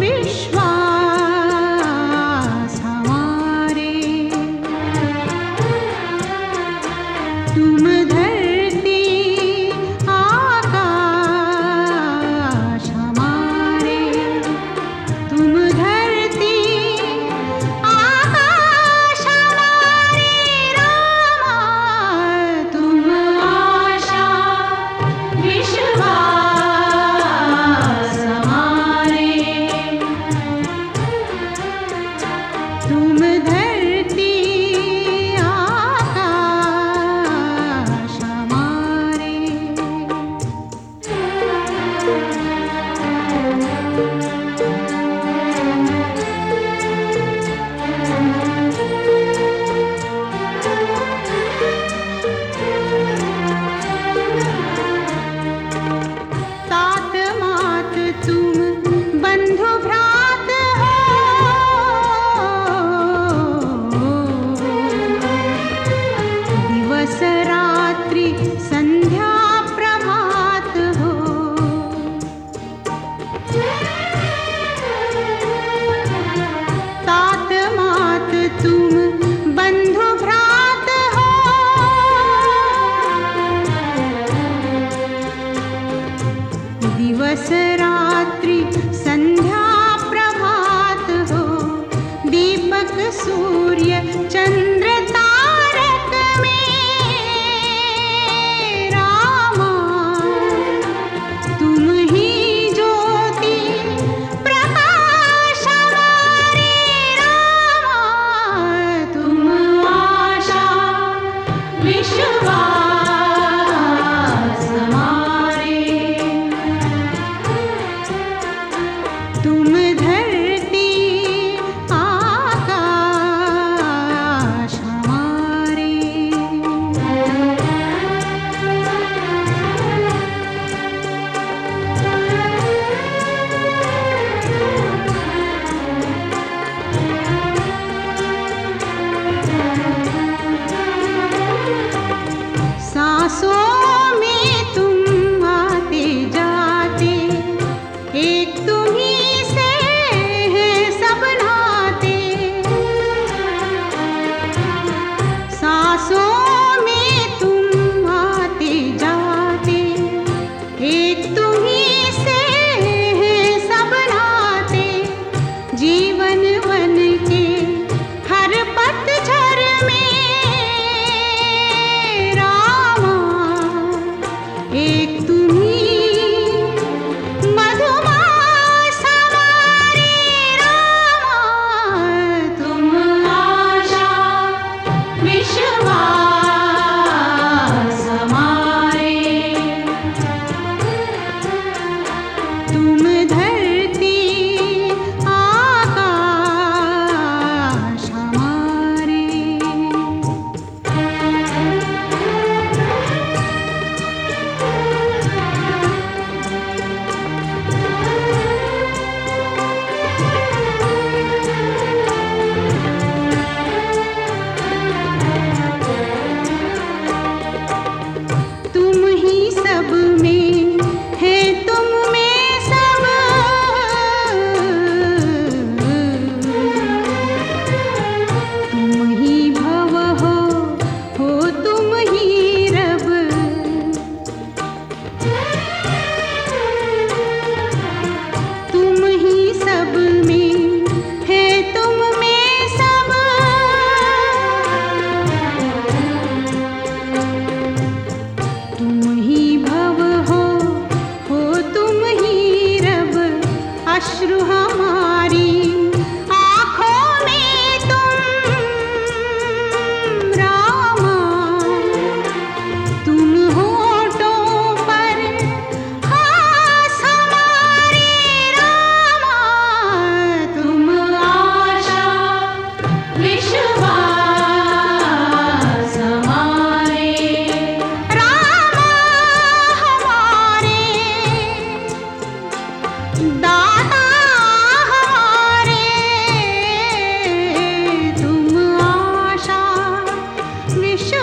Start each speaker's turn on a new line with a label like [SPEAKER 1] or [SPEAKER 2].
[SPEAKER 1] विश्वास हमारे। तुम धरती आकाश हमारे, तुम धरती आकाश हमारे रामा, तुम आशा विश्वास हमारे। तुम धरती आकाश हमारे। तात मात तुम बंधु भ्रात हो, दिवस रात्रि संध्या प्रभात हो। तात मात तुम बंधु भ्रात हो, दिवस रात्रि संध्या प्रभात हो। दीपक सूर्य चंद्र तारक में रामा, तुम ही ज्योति प्रकाश हमारे रामा, तुम आशा विश्वास हमारे। तुम धरती आकाश हमारे। सांसों में तुम आते जाते, एक तुम्ही से हैं सब नाते। सांसों में तुम आते जाते, एक तुम्ही से हैं सब नाते। जीवन वन के हर पतझर में रामा, एक तुम्ही मधुमास हमारे रामा, तुम आशा विश्वास हमारे। तुम धरती आकाश हमारे। तुम ही सब में है, तुम में सब। तुम ही भव हो तुम ही रब। तुम ही सब में है, तुम में सब। तुम ही भव हो तुम ही रब। अश्रु हमारी आँखों में तुम रामा, तुम होठों पर हास हमारे रामा, तुम आशा विश्वास हमारे रामा, हमारे दाता हमारे। तुम आशा विश्वास